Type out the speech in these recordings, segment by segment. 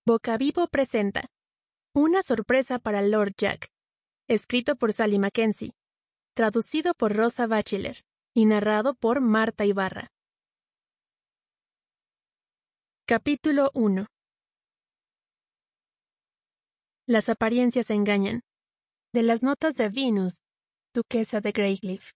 Bocavivo presenta Una sorpresa para Lord Jack, escrito por Sally Mackenzie, traducido por Rosa Batchelor y narrado por Marta Ibarra. Capítulo 1. Las apariencias engañan. De las notas de Venus, duquesa de Greycliff.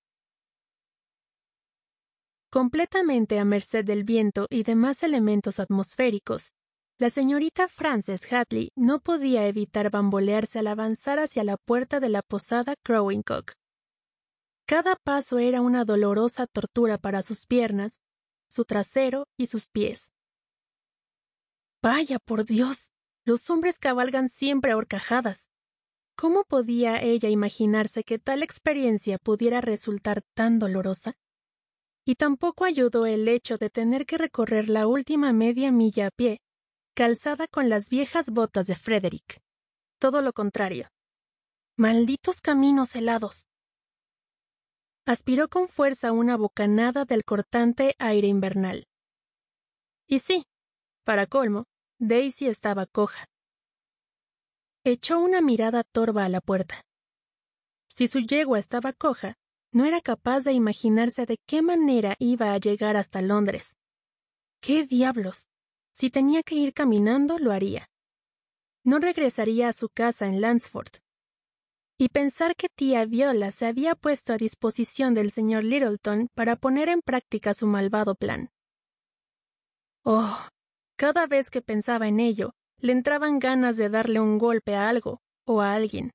Completamente a merced del viento y demás elementos atmosféricos, la señorita Frances Hadley no podía evitar bambolearse al avanzar hacia la puerta de la posada Crowing Cock. Cada paso era una dolorosa tortura para sus piernas, su trasero y sus pies. ¡Vaya, por Dios! Los hombres cabalgan siempre a horcajadas. ¿Cómo podía ella imaginarse que tal experiencia pudiera resultar tan dolorosa? Y tampoco ayudó el hecho de tener que recorrer la última media milla a pie, calzada con las viejas botas de Frederick. Todo lo contrario. ¡Malditos caminos helados! Aspiró con fuerza una bocanada del cortante aire invernal. Y sí, para colmo, Daisy estaba coja. Echó una mirada torva a la puerta. Si su yegua estaba coja, no era capaz de imaginarse de qué manera iba a llegar hasta Londres. ¡Qué diablos! Si tenía que ir caminando, lo haría. No regresaría a su casa en Lansford. Y pensar que tía Viola se había puesto a disposición del señor Littleton para poner en práctica su malvado plan. Oh, cada vez que pensaba en ello, le entraban ganas de darle un golpe a algo o a alguien.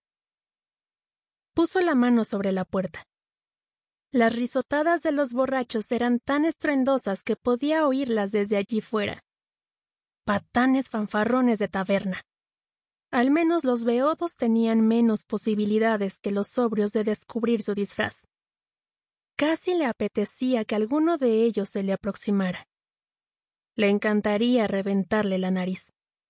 Puso la mano sobre la puerta. Las risotadas de los borrachos eran tan estruendosas que podía oírlas desde allí fuera. Patanes fanfarrones de taberna. Al menos los beodos tenían menos posibilidades que los sobrios de descubrir su disfraz. Casi le apetecía que alguno de ellos se le aproximara. Le encantaría reventarle la nariz.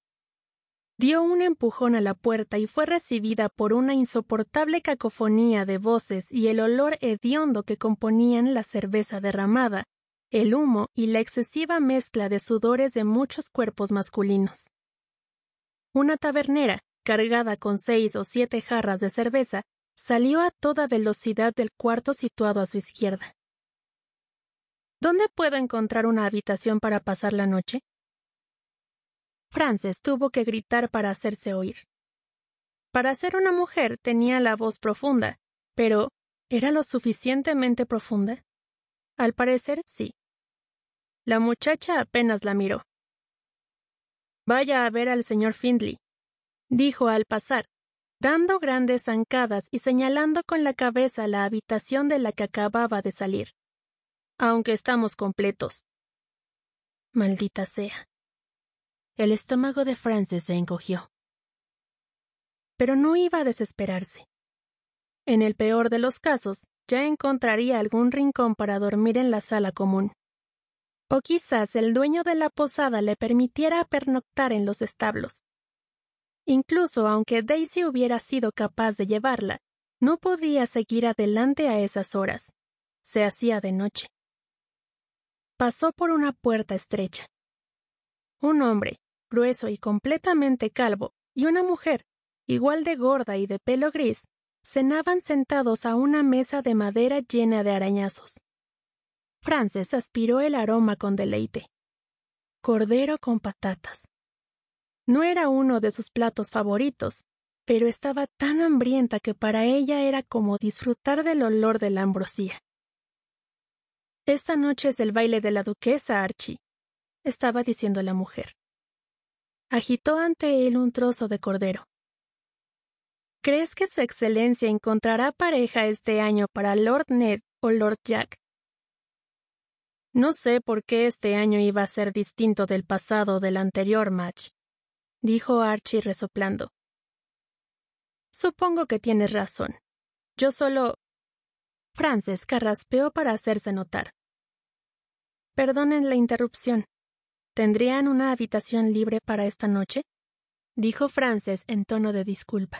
Dio un empujón a la puerta y fue recibida por una insoportable cacofonía de voces y el olor hediondo que componían la cerveza derramada, el humo y la excesiva mezcla de sudores de muchos cuerpos masculinos. Una tabernera, cargada con 6 o 7 jarras de cerveza, salió a toda velocidad del cuarto situado a su izquierda. ¿Dónde puedo encontrar una habitación para pasar la noche? Frances tuvo que gritar para hacerse oír. Para ser una mujer tenía la voz profunda, pero ¿era lo suficientemente profunda? Al parecer, sí. La muchacha apenas la miró. «Vaya a ver al señor Findlay», dijo al pasar, dando grandes zancadas y señalando con la cabeza la habitación de la que acababa de salir. «Aunque estamos completos». Maldita sea. El estómago de Frances se encogió. Pero no iba a desesperarse. En el peor de los casos, ya encontraría algún rincón para dormir en la sala común. O quizás el dueño de la posada le permitiera pernoctar en los establos. Incluso aunque Daisy hubiera sido capaz de llevarla, no podía seguir adelante a esas horas. Se hacía de noche. Pasó por una puerta estrecha. Un hombre, grueso y completamente calvo, y una mujer, igual de gorda y de pelo gris, cenaban sentados a una mesa de madera llena de arañazos. Frances aspiró el aroma con deleite. Cordero con patatas. No era uno de sus platos favoritos, pero estaba tan hambrienta que para ella era como disfrutar del olor de la ambrosía. «Esta noche es el baile de la duquesa, Archie», estaba diciendo la mujer. Agitó ante él un trozo de cordero. «¿Crees que su excelencia encontrará pareja este año para Lord Ned o Lord Jack?» «No sé por qué este año iba a ser distinto del pasado o del anterior, Madge», dijo Archie resoplando. «Supongo que tienes razón. Yo solo...» Frances carraspeó para hacerse notar. «Perdonen la interrupción. ¿Tendrían una habitación libre para esta noche?», dijo Frances en tono de disculpa.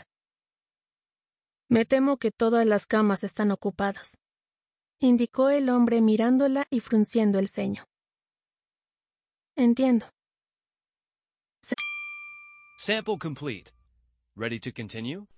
«Me temo que todas las camas están ocupadas», indicó el hombre mirándola y frunciendo el ceño. «Entiendo». Sample complete. Ready to continue?